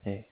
Hey.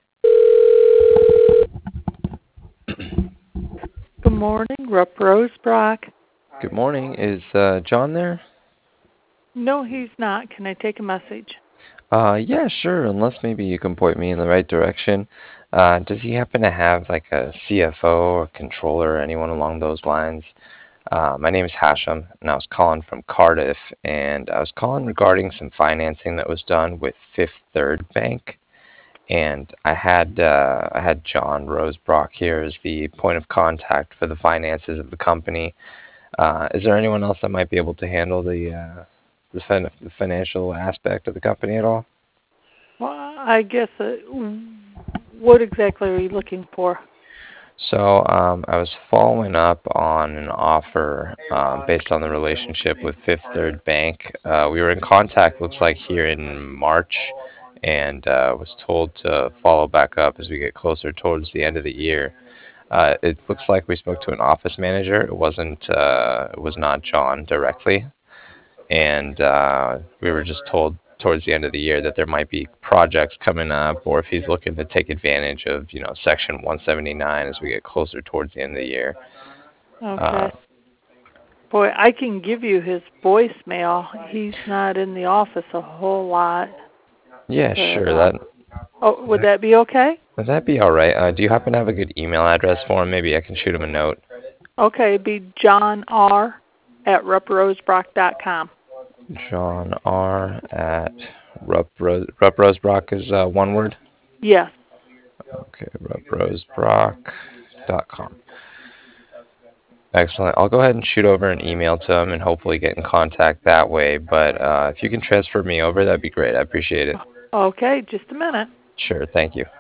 Good morning, Rupp Rosebrock. Good morning. Is John there? No, he's not. Can I take a message? Yeah, sure. Unless maybe you can point me in the right direction. Does he happen to have like a CFO or controller or anyone along those lines? My name is Hashem, and I was calling from Cardiff, and I was calling regarding some financing that was done with Fifth Third Bank, and I had John Rosebrock here as the point of contact for the finances of the company. Is there anyone else that might be able to handle the financial aspect of the company at all? Well, I guess, what exactly are you looking for? So I was following up on an offer based on the relationship with Fifth Third Bank. We were in contact, looks like, here in March, and was told to follow back up as we get closer towards the end of the year. It looks like we spoke to an office manager. It was not John directly, and we were just told towards the end of the year that there might be projects coming up, or if he's looking to take advantage of, Section 179 as we get closer towards the end of the year. Uh, Okay. Boy, I can give you his voicemail. He's not in the office a whole lot. yeah, But, sure. would that be okay? Would that be all right? Do you happen to have a good email address for him? Maybe I can shoot him a note. Okay, it'd be John R. at rupprosebrock.com. John R. at Rupp Rosebrock is one word. Yes. Okay, rupprosebrock.com. Excellent. I'll go ahead and shoot over an email to him and hopefully get in contact that way. But if you can transfer me over, that'd be great. I appreciate it. Okay, just a minute. Sure. Thank you.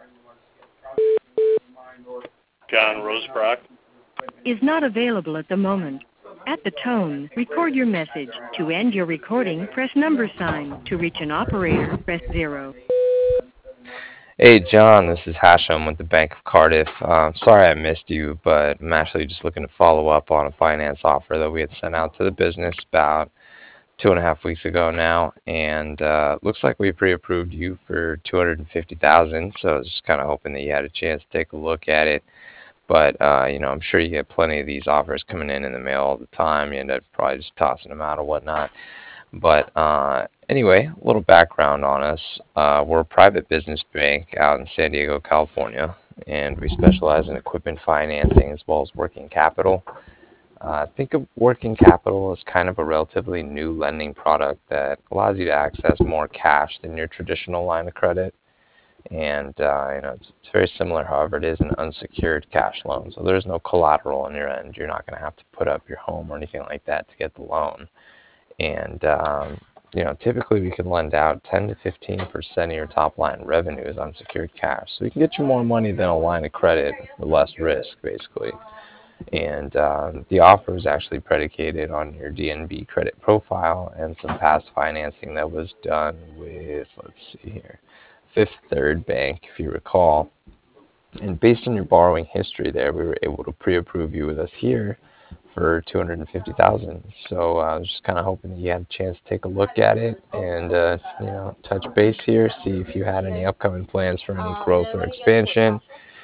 John Rosebrock. Is not available at the moment. At the tone, record your message. To end your recording, press #sign. To reach an operator, press 0. Hey, John, this is Hashem with the Bank of Cardiff. Sorry I missed you, but I'm actually just looking to follow up on a finance offer that we had sent out to the business about 2.5 weeks ago now, and looks like we pre-approved you for $250,000. So I was just kind of hoping that you had a chance to take a look at it. But I'm sure you get plenty of these offers coming in the mail all the time. You end up probably just tossing them out or whatnot. But anyway, a little background on us. We're a private business bank out in San Diego, California, and we specialize in equipment financing as well as working capital. Think of working capital as kind of a relatively new lending product that allows you to access more cash than your traditional line of credit. And it's very similar. However, it is an unsecured cash loan, so there's no collateral on your end. You're not going to have to put up your home or anything like that to get the loan. And typically we can lend out 10 to 15% of your top line revenue as unsecured cash. So we can get you more money than a line of credit for less risk, basically. And the offer is actually predicated on your DNB credit profile and some past financing that was done with, let's see here, Fifth Third Bank, if you recall. And based on your borrowing history there, we were able to pre-approve you with us here for $250,000. So I was just kind of hoping that you had a chance to take a look at it and touch base here, see if you had any upcoming plans for any growth or expansion,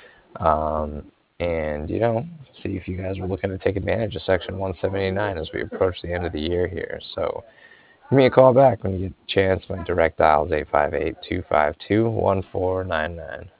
and see if you guys were looking to take advantage of Section 179 as we approach the end of the year here. So give me a call back when you get a chance. My direct dial is 858-252-1499.